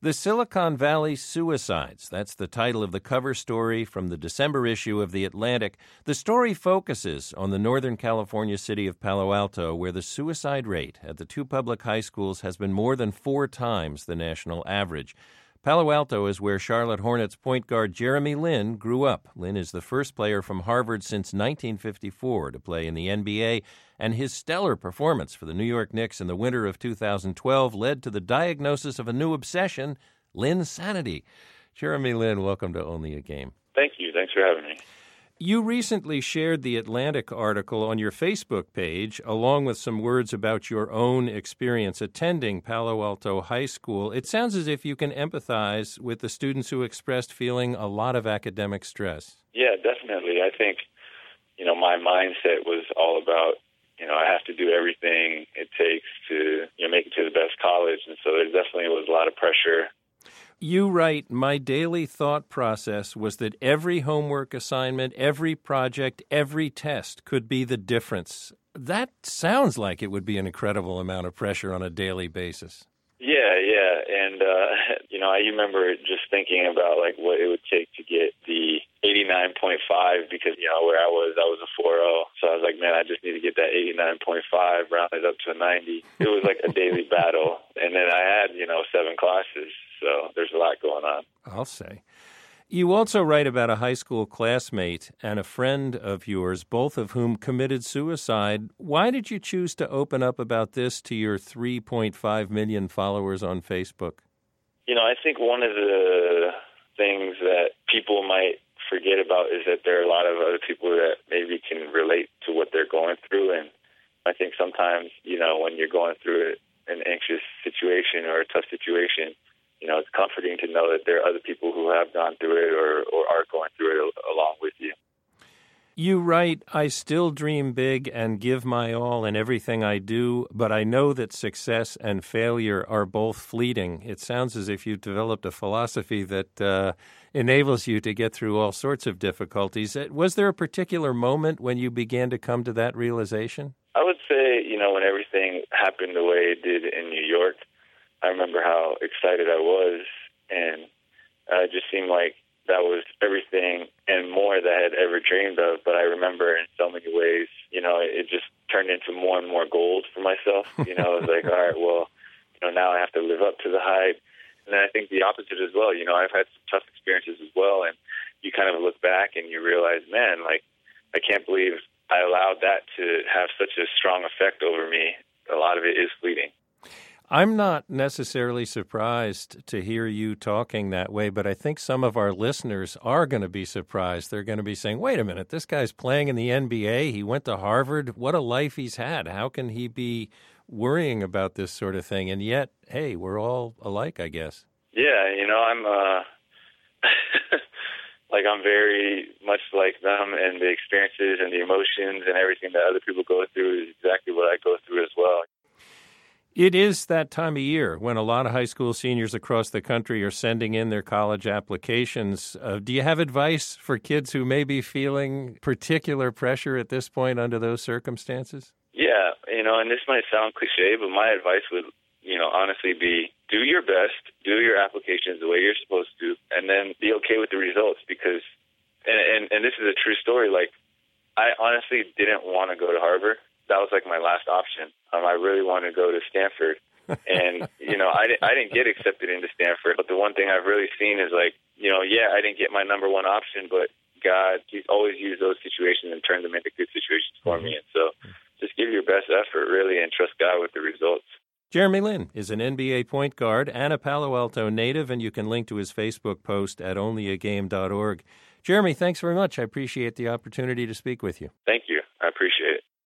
The Silicon Valley Suicides. That's the title of the cover story from the December issue of The Atlantic. The story focuses on the Northern California city of Palo Alto, where the suicide rate at the two public high schools has been more than 4 times the national average. Palo Alto is where Charlotte Hornets point guard Jeremy Lin grew up. Lin is the first player from Harvard since 1954 to play in the NBA, and his stellar performance for the New York Knicks in the winter of 2012 led to the diagnosis of a new obsession, Linsanity. Jeremy Lin, welcome to Only a Game. Thank you. Thanks for having me. You recently shared the Atlantic article on your Facebook page, along with some words about your own experience attending Palo Alto High School. It sounds as if you can empathize with the students who expressed feeling a lot of academic stress. Yeah, definitely. I think, my mindset was all about, I have to do everything it takes to make it to the best college. And so there definitely was a lot of pressure. You write, my daily thought process was that every homework assignment, every project, every test could be the difference. That sounds like it would be an incredible amount of pressure on a daily basis. Yeah. And, I remember just thinking about, what it would take to get the 89.5 because, where I was a 4.0. So I was like, man, I just need to get that 89.5, round it up to a 90. It was like a daily battle. And then I had, 7 classes. So there's a lot going on. I'll say. You also write about a high school classmate and a friend of yours, both of whom committed suicide. Why did you choose to open up about this to your 3.5 million followers on Facebook? I think one of the things that people might forget about is that there are a lot of other people that maybe can relate to what they're going through. And I think sometimes, when you're going through an anxious situation or a tough situation, it's comforting to know that there are other people who have gone through it or are going through it along with you. You write, I still dream big and give my all in everything I do, but I know that success and failure are both fleeting. It sounds as if you developed a philosophy that enables you to get through all sorts of difficulties. Was there a particular moment when you began to come to that realization? I would say, when everything happened the way it did in New York, I remember how excited I was, and it just seemed like that was everything and more that I had ever dreamed of. But I remember in so many ways, it just turned into more and more gold for myself. It was like, all right, well, now I have to live up to the hype. And then I think the opposite as well. I've had some tough experiences as well, and you kind of look back and you realize, man, I can't believe I allowed that to have such a strong effect over me. A lot of it is fleeting. I'm not necessarily surprised to hear you talking that way, but I think some of our listeners are going to be surprised. They're going to be saying, wait a minute, this guy's playing in the NBA. He went to Harvard. What a life he's had. How can he be worrying about this sort of thing? And yet, hey, we're all alike, I guess. Yeah, I'm I'm very much like them, and the experiences and the emotions and everything that other people go through is exactly what I go through as well. It is that time of year when a lot of high school seniors across the country are sending in their college applications. Do you have advice for kids who may be feeling particular pressure at this point under those circumstances? Yeah, and this might sound cliche, but my advice would, honestly be do your best, do your applications the way you're supposed to, and then be okay with the results because, and this is a true story, I honestly didn't want to go to Harvard. That was my last option. I really wanted to go to Stanford. And, I didn't get accepted into Stanford. But the one thing I've really seen is I didn't get my number one option, but God, He's always used those situations and turned them into good situations for me. And so just give your best effort, really, and trust God with the results. Jeremy Lin is an NBA point guard and a Palo Alto native, and you can link to his Facebook post at onlyagame.org. Jeremy, thanks very much. I appreciate the opportunity to speak with you. Thank you. I appreciate it.